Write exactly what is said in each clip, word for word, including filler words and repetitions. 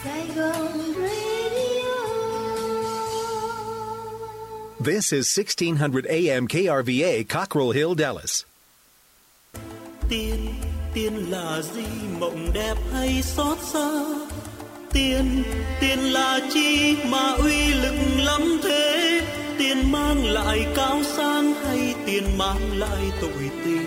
Saigon Radio. This is sixteen hundred A M K R V A, Cockrell Hill, Dallas. Tiên, tiên là gì, mộng đẹp hay xót xa? Tiên, tiên là chi mà uy lực lắm thế? Tiền mang lại cao sang hay tiền mang lại tội tình?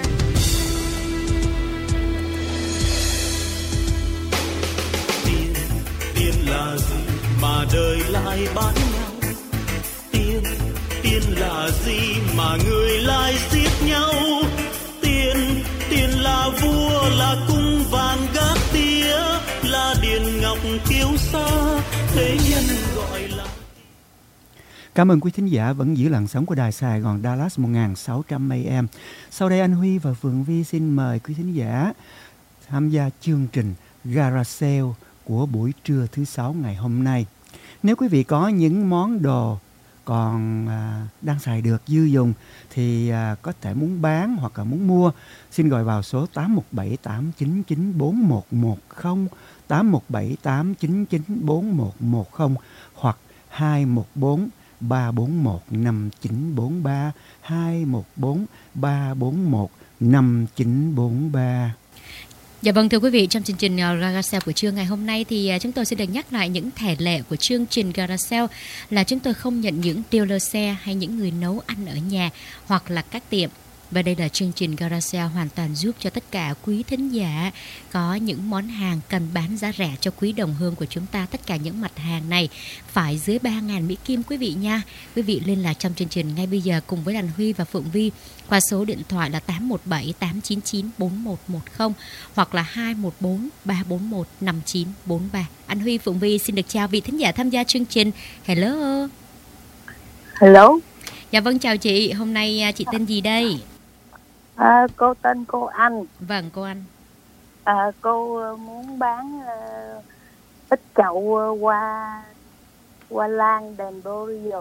Tiền, tiền là gì mà đời lại bán nhau? Tiền, tiền là gì mà người lại giết nhau? Tiền, tiền là vua, là cung vàng gác tía, là điền ngọc kiêu sa, thế nhân gọi là. Cảm ơn quý thính giả vẫn giữ làn sóng của Đài Sài Gòn Dallas một nghìn sáu trăm A M. Sau đây anh Huy và Phượng Vi xin mời quý thính giả tham gia chương trình Gara Sale của buổi trưa thứ sáu ngày hôm nay. Nếu quý vị có những món đồ còn à, đang xài được dư dùng thì à, có thể muốn bán hoặc là muốn mua, xin gọi vào số tám một bảy tám chín chín bốn một một không, tám một bảy tám chín chín bốn một một không hoặc hai một bốn ba bốn một năm chín bốn ba, hai một bốn ba bốn một năm chín bốn ba. Dạ vâng, thưa quý vị, trong chương trình Gara Sale của trưa ngày hôm nay thì chúng tôi sẽ được nhắc lại những thẻ lệ của chương trình Gara Sale là chúng tôi không nhận những dealer xe hay những người nấu ăn ở nhà hoặc là các tiệm. Và đây là chương trình Gara Sale hoàn toàn giúp cho tất cả quý thính giả có những món hàng cần bán giá rẻ cho quý đồng hương của chúng ta. Tất cả những mặt hàng này phải dưới ba nghìn Mỹ Kim quý vị nha. Quý vị liên lạc trong chương trình ngay bây giờ cùng với Đàn Huy và Phượng Vi qua số điện thoại là tám một bảy tám chín chín bốn một một không hoặc là hai một bốn ba bốn một năm chín bốn ba. Anh Huy, Phượng Vi xin được chào vị thính giả tham gia chương trình. Hello. Hello. Dạ vâng, chào chị. Hôm nay chị tên gì đây? À, cô tên cô Anh. Vâng, cô Anh. À, cô muốn bán uh, ít chậu uh, hoa hoa lan dendrobium.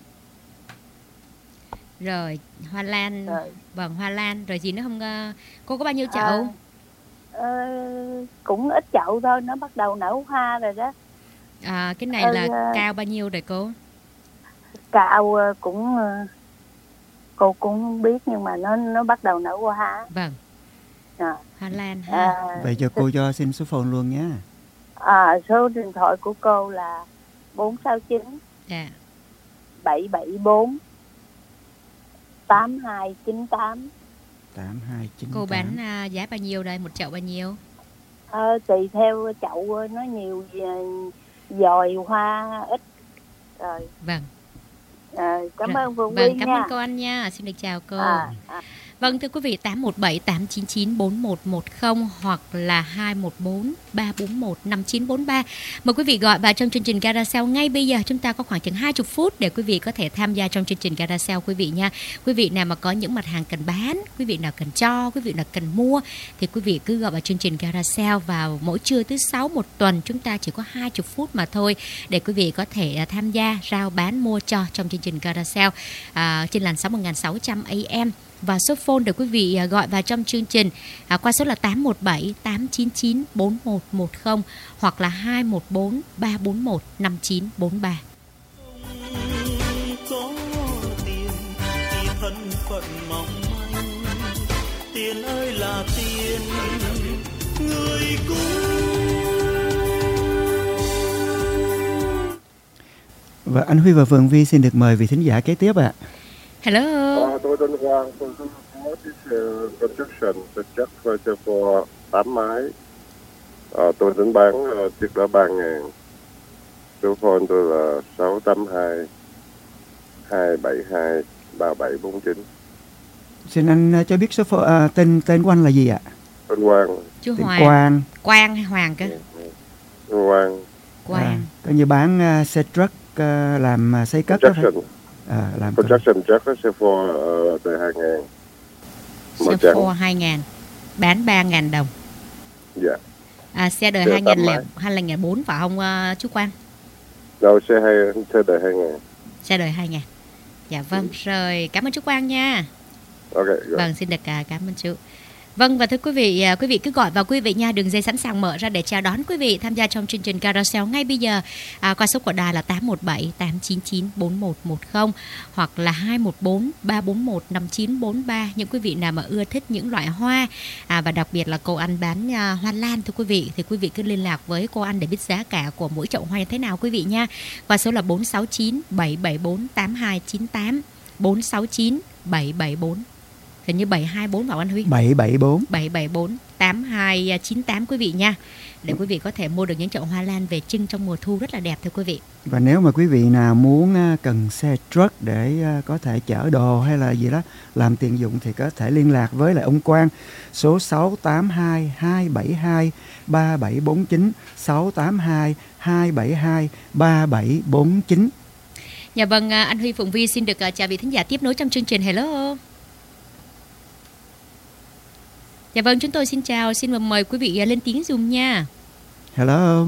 Rồi, hoa lan. Rồi. Vâng, hoa lan. Rồi gì nữa không? Uh, cô có bao nhiêu chậu? À, uh, cũng ít chậu thôi, nó bắt đầu nở hoa rồi đó. À, cái này uh, là uh, cao bao nhiêu rồi cô? Cao uh, cũng... Uh, cô cũng không biết nhưng mà nó nó bắt đầu nở hoa. Vâng. À. Hoa lan ha. À, vậy cho cô cho xin số phone luôn nhé. À, số điện thoại của cô là bốn sáu chín dạ. bảy bảy bốn tám hai chín tám. tám hai chín tám. Cô bán uh, giá bao nhiêu đây? Một chậu bao nhiêu? À, tùy theo chậu, nó nhiều dòi hoa ít rồi. Vâng. À, cảm ơn Phương Vâng, Vi cảm nha. ơn cô Anh nha. Xin được chào cô. À, à. Vâng, thưa quý vị, tám một bảy tám chín chín bốn một một không hoặc là hai một bốn ba bốn một năm chín bốn ba. Mời quý vị gọi vào trong chương trình Gara Sale ngay bây giờ. Chúng ta có khoảng chừng hai mươi phút để quý vị có thể tham gia trong chương trình Gara Sale quý vị nha. Quý vị nào mà có những mặt hàng cần bán, quý vị nào cần cho, quý vị nào cần mua thì quý vị cứ gọi vào chương trình Gara Sale vào mỗi trưa thứ sáu một tuần. Chúng ta chỉ có hai mươi phút mà thôi để quý vị có thể tham gia rao bán mua cho trong chương trình Gara Sale à, trên làn sóng một nghìn sáu trăm A M. Và số phone để quý vị gọi vào trong chương trình à, qua số là tám một bảy tám chín chín bốn một một không hoặc là hai một bốn ba bốn một năm chín bốn ba. Có tiền thì thân phận mong manh, tiền ơi là tiền người cũng. Và anh Huy và Phượng Vi xin được mời vị thính giả kế tiếp ạ. À. Hello. À, tôi tên Hoàng, tôi tên construction, tôi chắc phải cho for tám mái. À, tôi tính bán uh, chiếc đó ba ngàn. Số phone tôi là sáu tám hai hai bảy hai ba bảy bốn chín. Xin anh cho biết số phone, à, tên tên của anh là gì ạ? Tên Quang. Chú tên Hoàng. Quang. Quang hay Hoàng cơ? Quang. Quang. À, coi như bán uh, xe truck uh, làm uh, xây cất đó phải? À, làm construction chắc có xe for uh, từ hai ngàn. Xe for hai ngàn. Bán ba ngàn đồng. Dạ. À, xe đời hai nghìn lẻ hai nghìn bốn phải không uh, chú Quang? Đâu, xe hai xe đời hai ngàn. Xe đời hai ngàn. Dạ vâng, ừ. Rồi cảm ơn chú Quang nha. Ok. Rồi. Vâng, xin được uh, cảm ơn chú. Vâng, và thưa quý vị, quý vị cứ gọi vào quý vị nha, đường dây sẵn sàng mở ra để chào đón quý vị tham gia trong chương trình Carousel ngay bây giờ. À, qua số của đài là tám một bảy tám chín chín bốn một một không hoặc là hai một bốn ba bốn một năm chín bốn ba. Những quý vị nào mà ưa thích những loại hoa à, và đặc biệt là cô Anh bán à, hoa lan thưa quý vị, thì quý vị cứ liên lạc với cô Anh để biết giá cả của mỗi chậu hoa như thế nào quý vị nha. Qua số là bốn sáu chín bảy bảy bốn tám hai chín tám, bốn sáu chín bảy bảy bốn, hình như bảy hai bốn vào anh Huy. bảy bảy bốn bảy bảy bốn tám hai chín tám quý vị nha. Để quý vị có thể mua được những chậu hoa lan về trưng trong mùa thu rất là đẹp thưa quý vị. Và nếu mà quý vị nào muốn cần xe truck để có thể chở đồ hay là gì đó làm tiện dụng thì có thể liên lạc với lại ông Quang, số sáu tám hai hai bảy hai ba bảy bốn chín, sáu tám hai hai bảy hai ba bảy bốn chín. Dạ vâng, anh Huy, Phụng Vi xin được chào vị thính giả tiếp nối trong chương trình. Hello. Dạ vâng, chúng tôi xin chào, xin mời quý vị lên tiếng dùm nha. Hello.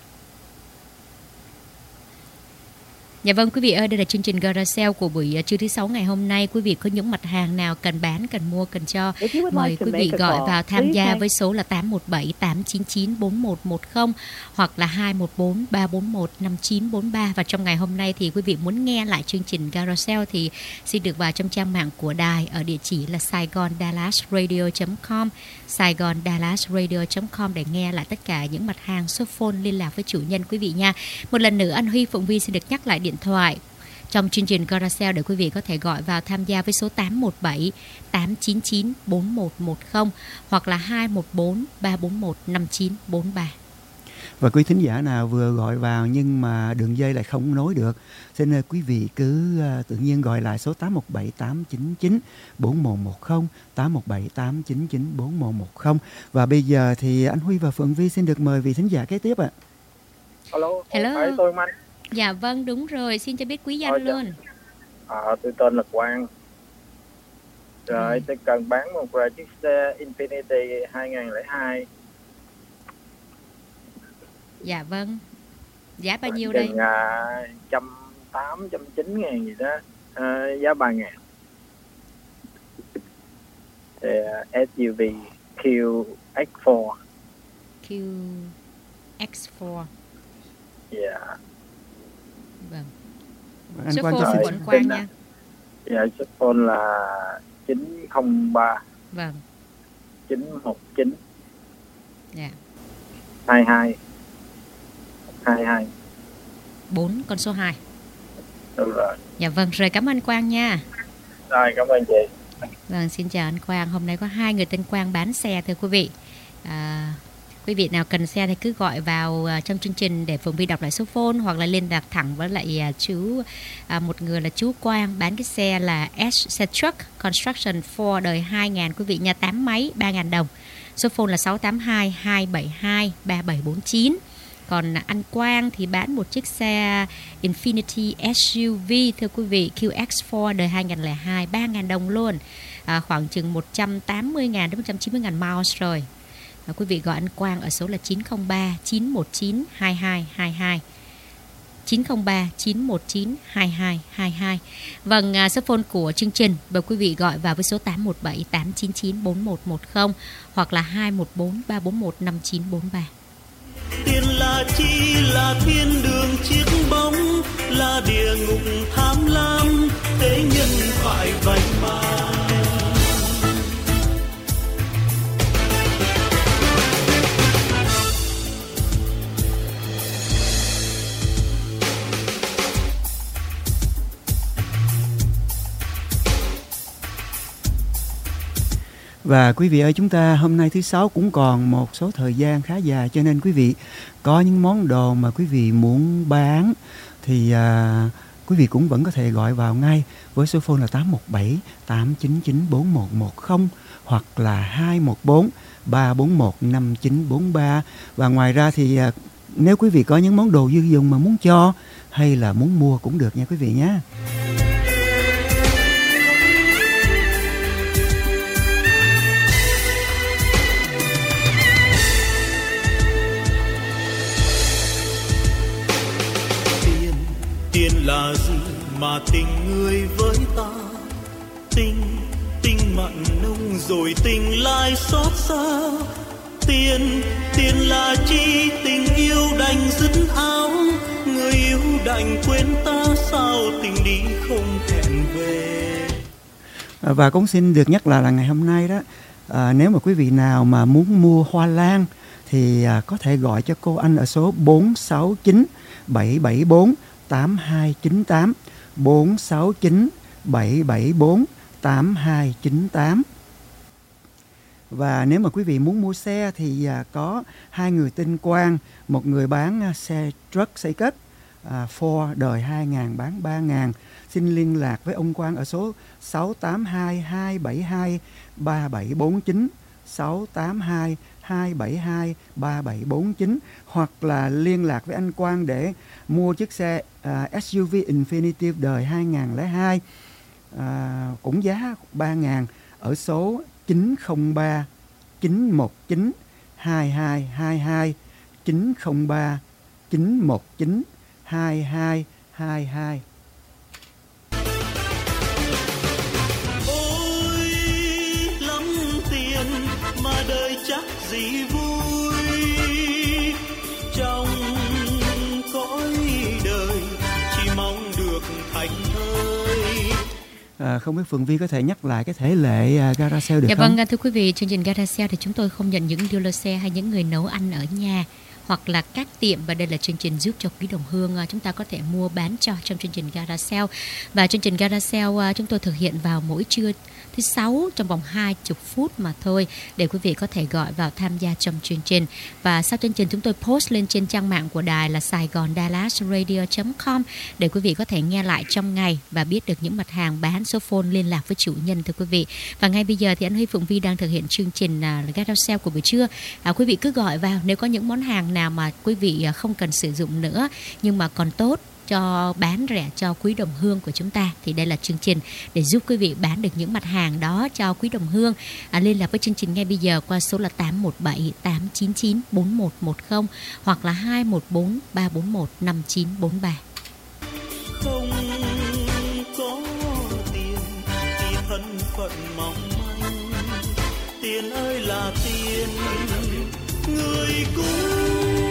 Dạ vâng, quý vị ơi, đây là chương trình Carousel của buổi trưa thứ sáu ngày hôm nay. Quý vị có những mặt hàng nào cần bán, cần mua, cần cho, mời quý vị gọi vào tham gia với số là tám một bảy tám chín chín bốn một một không hoặc là hai một bốn ba bốn một năm chín bốn ba. Và trong ngày hôm nay thì quý vị muốn nghe lại chương trình Carousel thì xin được vào trong trang mạng của đài ở địa chỉ là saigon dallas radio chấm com, saigon dallas radio chấm com để nghe lại tất cả những mặt hàng, số phone liên lạc với chủ nhân quý vị nha. Một lần nữa anh Huy, Phụng Vi xin được nhắc lại điện thoại trong chương trình Carousel để quý vị có thể gọi vào tham gia với số tám một bảy tám chín chín bốn một một không hoặc là hai một bốn ba bốn một năm chín bốn ba. Và quý thính giả nào vừa gọi vào nhưng mà đường dây lại không nối được, xin quý vị cứ uh, tự nhiên gọi lại số tám một bảy tám chín chín bốn một một không, tám một bảy tám chín chín bốn một một không. Và bây giờ thì anh Huy và Phượng Vi xin được mời vị thính giả kế tiếp ạ. À. Hello. Hello. Phải tôi Anh. Dạ vâng, đúng rồi, xin cho biết quý danh Ôi, luôn. À, tôi tên là Quang. Rồi, ừ. tôi cần bán một uh, chiếc xe Infiniti hai không không hai. Dạ vâng. Giá bao nhiêu Chừng, đây? Uh, một trăm tám mươi, một trăm chín mươi ngàn gì đó. Uh, giá ba ngàn. Thì, uh, ét u vê Q X bốn. Q X bốn. Dạ. Yeah. Vâng. Anh số Quang phone của anh Quang nha. Dạ, số phone là chín không ba. Vâng. chín một chín. Dạ. hai hai. hai hai. bốn con số hai. Đúng rồi. Dạ vâng, rồi cảm ơn anh Quang nha. Rồi, cảm ơn chị. Vâng, xin chào anh Quang. Hôm nay có hai người tên Quang bán xe thưa quý vị. À, quý vị nào cần xe thì cứ gọi vào uh, trong chương trình để Phượng Vi đọc lại số phone hoặc là liên lạc thẳng với lại uh, chú uh, một người là chú Quang bán cái xe là S xe truck construction Ford đời hai nghìn quý vị nha, tám máy, ba nghìn đồng. Số phone là sáu tám hai hai bảy hai ba bảy bốn chín. Còn anh Quang thì bán một chiếc xe Infiniti ét u vê thưa quý vị, Q X bốn đời hai nghìn không trăm lẻ hai, ba nghìn đồng luôn. À, khoảng chừng một trăm tám mươi nghìn đến một trăm chín mươi nghìn miles rồi. À, quý vị gọi anh Quang ở số là chín không ba chín một chín hai hai hai hai, chín không ba chín một chín hai hai hai hai. Vâng, à, số phone của chương trình và quý vị gọi vào với số tám một bảy tám chín chín bốn một một không hoặc là hai một bốn ba bốn một năm chín bốn ba. Tiền là chi, là thiên đường chiếc bóng, là địa ngục tham lam, thế nhân phải vậy mà. Và quý vị ơi, chúng ta hôm nay thứ sáu cũng còn một số thời gian khá dài, cho nên quý vị có những món đồ mà quý vị muốn bán thì à, quý vị cũng vẫn có thể gọi vào ngay với số phone là tám một bảy tám chín chín bốn một một không hoặc là hai một bốn ba bốn một năm chín bốn ba. Và ngoài ra thì à, nếu quý vị có những món đồ dư dùng mà muốn cho hay là muốn mua cũng được nha quý vị nhé. Tiền là gì mà tình người với ta, tình tình mặn nồng rồi tình lại xót xa. Tiền, tiền là chi, tình yêu đành dứt áo. Người yêu đành quên ta, sao tình đi không hẹn về. Và cũng xin được nhắc lại là ngày hôm nay đó, à, nếu mà quý vị nào mà muốn mua hoa lan thì à, có thể gọi cho cô Anh ở số bốn sáu chín bảy bảy bốn tám hai chín tám, bốn sáu chín bảy bảy bốn tám hai chín tám. Và nếu mà quý vị muốn mua xe thì à, có hai người tên Quang, một người bán à, xe truck xây cất, à, Ford đời hai nghìn bán ba nghìn. Xin liên lạc với ông Quang ở số sáu tám hai hai bảy hai ba bảy bốn chín, sáu tám hai hai bảy hai ba bảy bốn chín, hoặc là liên lạc với anh Quang để mua chiếc xe à, ét u vê Infiniti đời hai nghìn lẻ hai, à, cũng giá ba nghìn ở số chín không ba chín một chín hai hai hai hai, chín không ba chín một chín hai hai hai hai. Ôi lắm tiền mà đời chắc gì vui, trong cõi đời chỉ mong được thành thơi. À, không biết Phượng Vi có thể nhắc lại cái thể lệ à, gara sale được dạ không? Vâng, thưa quý vị, chương trình gara sale thì chúng tôi không nhận những dealer xe hay những người nấu ăn ở nhà hoặc là các tiệm, và đây là chương trình giúp cho quý đồng hương chúng ta có thể mua bán cho trong chương trình gara sale. Và chương trình gara sale chúng tôi thực hiện vào mỗi trưa thứ sáu trong vòng hai mươi phút mà thôi, để quý vị có thể gọi vào tham gia trong chương trình. Và sau chương trình chúng tôi post lên trên trang mạng của đài là saigon dallas radio chấm com để quý vị có thể nghe lại trong ngày và biết được những mặt hàng bán, số phone liên lạc với chủ nhân, thưa quý vị. Và ngay bây giờ thì anh Huy, Phượng Vi đang thực hiện chương trình uh, gara sale của buổi trưa. À, quý vị cứ gọi vào, nếu có những món hàng nào mà quý vị uh, không cần sử dụng nữa nhưng mà còn tốt cho bán rẻ cho quý đồng hương của chúng ta, thì đây là chương trình để giúp quý vị bán được những mặt hàng đó cho quý đồng hương. À, liên lạc với chương trình ngay bây giờ qua số là tám một bảy tám chín chín bốn một một không hoặc là hai một bốn ba bốn một năm chín bốn ba. Không có tiền thì thân phận mong manh, tiền ơi là tiền, người cũng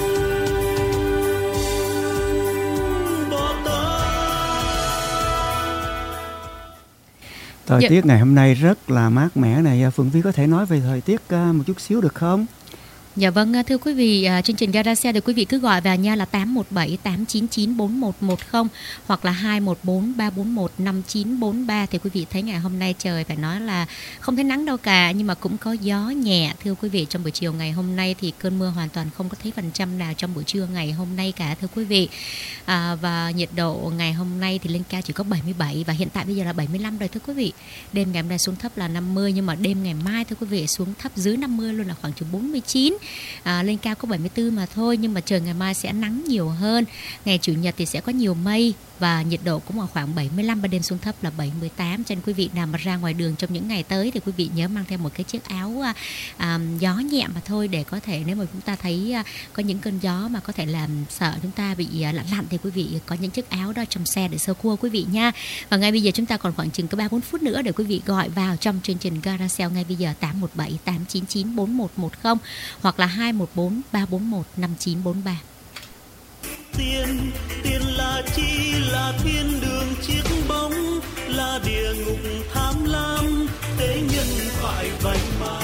Thời dạ. tiết ngày hôm nay rất là mát mẻ này. Phượng Vi có thể nói về thời tiết một chút xíu được không? Dạ vâng, thưa quý vị, chương trình gara sale thì quý vị cứ gọi vào nha là tám một bảy tám chín chín bốn một một không hoặc là hai một bốn ba bốn một năm chín bốn ba. Thì quý vị thấy ngày hôm nay trời phải nói là không thấy nắng đâu cả, nhưng mà cũng có gió nhẹ. Thưa quý vị, trong buổi chiều ngày hôm nay thì cơn mưa hoàn toàn không có thấy phần trăm nào trong buổi trưa ngày hôm nay cả, thưa quý vị. À, và nhiệt độ ngày hôm nay thì lên cao chỉ có bảy mươi bảy và hiện tại bây giờ là bảy mươi lăm rồi, thưa quý vị. Đêm ngày hôm nay xuống thấp là năm mươi, nhưng mà đêm ngày mai, thưa quý vị, xuống thấp dưới năm mươi luôn, là khoảng chừng bốn mươi chín. À, lên cao có bảy mươi tư mà thôi, nhưng mà trời ngày mai sẽ nắng nhiều hơn. Ngày chủ nhật thì sẽ có nhiều mây và nhiệt độ cũng ở khoảng bảy mươi lăm, ban đêm xuống thấp là bảy mươi tám. Cho nên quý vị nào mà ra ngoài đường trong những ngày tới thì quý vị nhớ mang theo một cái chiếc áo à, gió nhẹ mà thôi, để có thể nếu mà chúng ta thấy à, có những cơn gió mà có thể làm sợ chúng ta bị à, lạnh lạnh thì quý vị có những chiếc áo đó trong xe để sơ cua quý vị nha. Và ngay bây giờ chúng ta còn khoảng chừng có ba bốn phút nữa để quý vị gọi vào trong chương trình gara sale ngay bây giờ tám một bảy tám chín chín bốn một một không hoặc là hai một bốn ba bốn một năm chín bốn ba. Tiền, tiền là chi, là thiên đường chiếc bóng, là địa ngục tham lam, thế nhân phải vậy mà.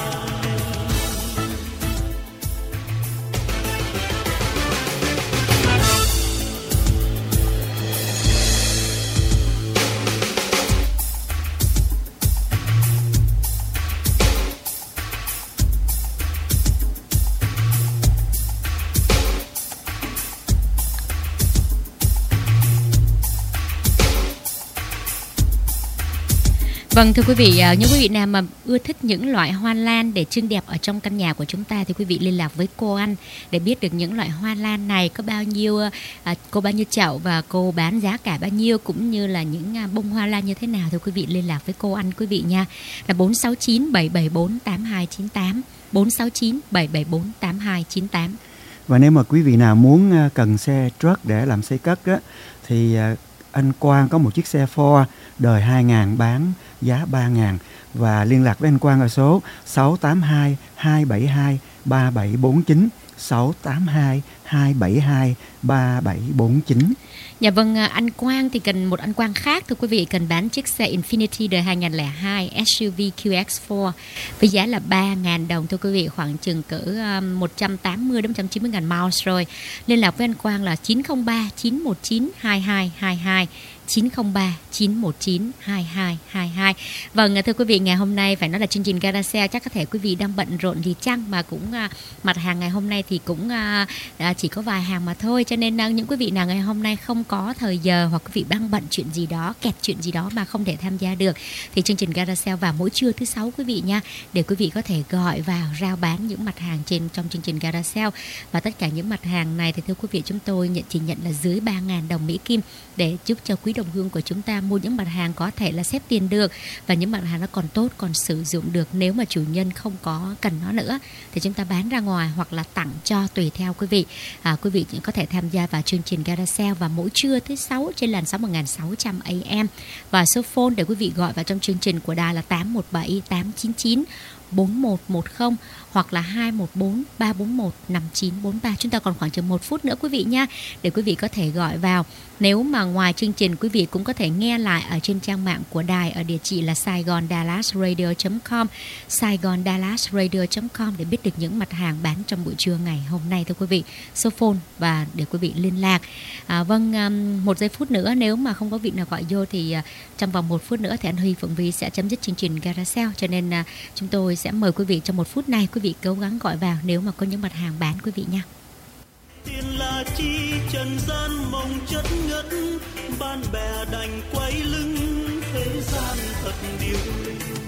Vâng, thưa quý vị, những quý vị nào mà ưa thích những loại hoa lan để trưng đẹp ở trong căn nhà của chúng ta thì quý vị liên lạc với cô Anh để biết được những loại hoa lan này có bao nhiêu, à, cô bao nhiêu chậu và cô bán giá cả bao nhiêu, cũng như là những bông hoa lan như thế nào. Thì quý vị liên lạc với cô Anh quý vị nha, là bốn sáu chín bảy bảy bốn tám hai chín tám, bốn sáu chín bảy bảy bốn tám hai chín tám. Và nếu mà quý vị nào muốn cần xe truck để làm xây cất á, thì anh Quang có một chiếc xe Ford đời hai nghìn bán giá ba nghìn, và liên lạc với anh Quang ở số sáu tám hai hai bảy hai ba bảy bốn chín, sáu tám hai hai bảy hai ba bảy bốn chín. Dạ vâng, anh Quang thì cần một anh Quang khác thưa quý vị, cần bán chiếc xe Infiniti đời hai nghìn lẻ hai ét u vê Q X bốn với giá là ba nghìn đồng thưa quý vị, khoảng chừng cỡ một trăm tám mươi đến một trăm chín mươi nghìn miles rồi. Liên lạc với anh Quang là chín không ba chín một chín hai hai hai hai, chín không ba chín một chín hai hai hai hai. Vâng, thưa quý vị, ngày hôm nay phải nói là chương trình Gara Sale chắc có thể quý vị đang bận rộn gì chăng, mà cũng uh, mặt hàng ngày hôm nay thì cũng uh, uh, chỉ có vài hàng mà thôi, cho nên uh, những quý vị nào ngày hôm nay không có thời giờ hoặc quý vị đang bận chuyện gì đó, kẹt chuyện gì đó mà không thể tham gia được, thì chương trình Gara Sale vào mỗi trưa thứ sáu quý vị nha, để quý vị có thể gọi vào rao bán những mặt hàng trên trong chương trình Gara Sale. Và tất cả những mặt hàng này thì thưa quý vị, chúng tôi nhận chỉ nhận là dưới ba nghìn đồng Mỹ Kim, để giúp cho quý đồng hương của chúng ta mua những mặt hàng có thể là xếp tiền được, và những mặt hàng nó còn tốt, còn sử dụng được. Nếu mà chủ nhân không có cần nó nữa thì chúng ta bán ra ngoài hoặc là tặng cho, tùy theo quý vị. À, quý vị có thể tham gia vào chương trình Gara Sale vào mỗi trưa thứ sáu trên làn sóng một nghìn sáu trăm A M, và số phone để quý vị gọi vào trong chương trình của đài là tám một bảy tám chín chín bốn một một không hoặc là hai một bốn ba bốn một năm chín bốn ba. Chúng ta còn khoảng chừng một phút nữa quý vị nha, để quý vị có thể gọi vào. Nếu mà ngoài chương trình, quý vị cũng có thể nghe lại ở trên trang mạng của đài ở địa chỉ là saigon dallas radio chấm com, saigon dallas radio chấm com, để biết được những mặt hàng bán trong buổi trưa ngày hôm nay thưa quý vị. Số phone và để quý vị liên lạc. À, vâng, um, một giây phút nữa, nếu mà không có vị nào gọi vô thì uh, trong vòng một phút nữa thì anh Huy Phượng Vi sẽ chấm dứt chương trình Gara Sale, cho nên uh, chúng tôi sẽ mời quý vị trong một phút này, quý vị cố gắng gọi vào nếu mà có những mặt hàng bán quý vị nha. Tiền là chi trần gian mong chất ngất, bạn bè đành quay lưng, thế gian thật điêu linh.